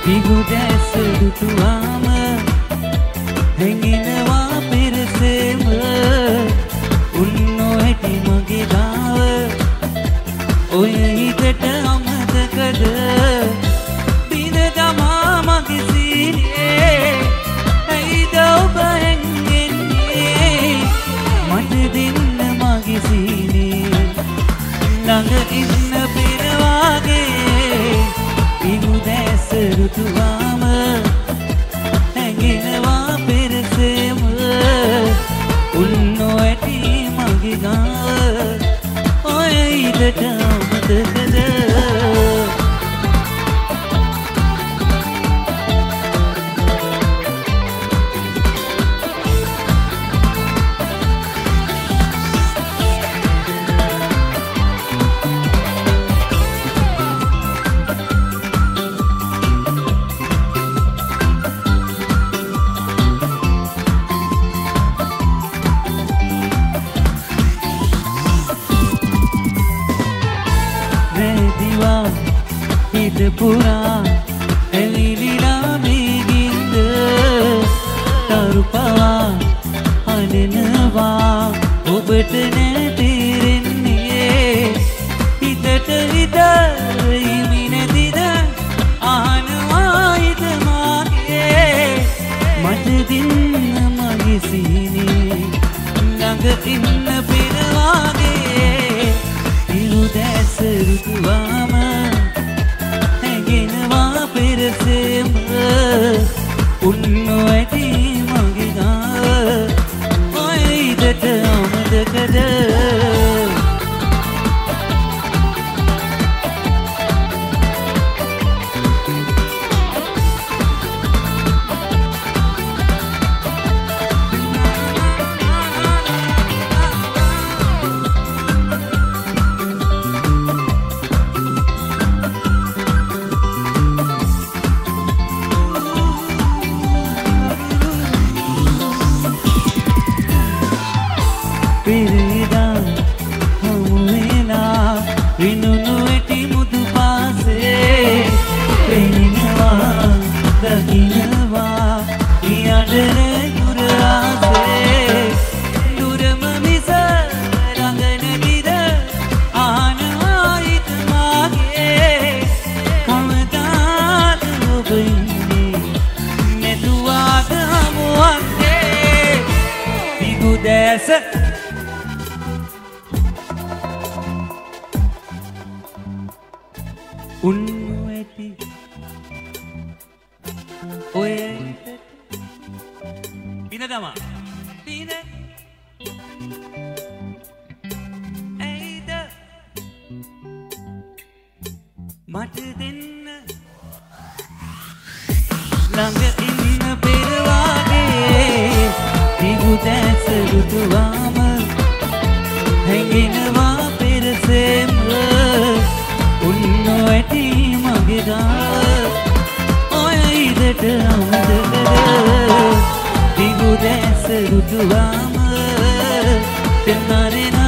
පිගුදැස දුටුවාම හැඟෙනවා පෙරසෙම උන්නෝ ඇති මගේ ගාව ඔය හිතට අමතකද බිඳ තමා මගේ සීනේ ඇයිද ඔබ හැංගෙන්නේ මට දෙන්න මගේ සීනේ ළඟ ඉන්න පෙරවාගේ පිගුදැස දුටුවාම හැඟෙනවා පෙරසෙම උන්නෝ ඇති මගේ ගාව ඔය හිතට අමතකද පුරා එලිලිලා මේගින්ද තරුපවා අඩෙනවා ඔබට නැතිරෙන්නේ හිතට හිත ඉමිනැතිද අහනවා හිත මාගේ මට දෙන්න මගේ සීනේ ළඟ ඉන්න පෙරවාගේ පිරුදැස රුතුවාම පෙරසෙම උන්නෝ ඇති මගේ ගාව ඔය හිතට අමතකද පිරිදා හමුවෙලා විනුණු ඇති මුදු පාසේ පෙනෙනවා දකින්නවා යඩර දුර ආසේ දුරම මිස ළඟ නැතිද අහනවා හිත මාගේ කවදාද ඔබ ඉන්නේ නැතුවාද හමුවන්නේ පිගුදැස උන්නෝ ඇති ඔය බින තමා බින ඇයිද මට දෙන්න ළඟ ඉන්න පෙරවාගේ පිගුදැස දුටුවාම හැඟෙනවා පෙරසෙම උන්නෝ ඇති මගේ ගාව ඔය හිතට අමතකද පිගුදැස දුටුවාම තෙන්නරෙන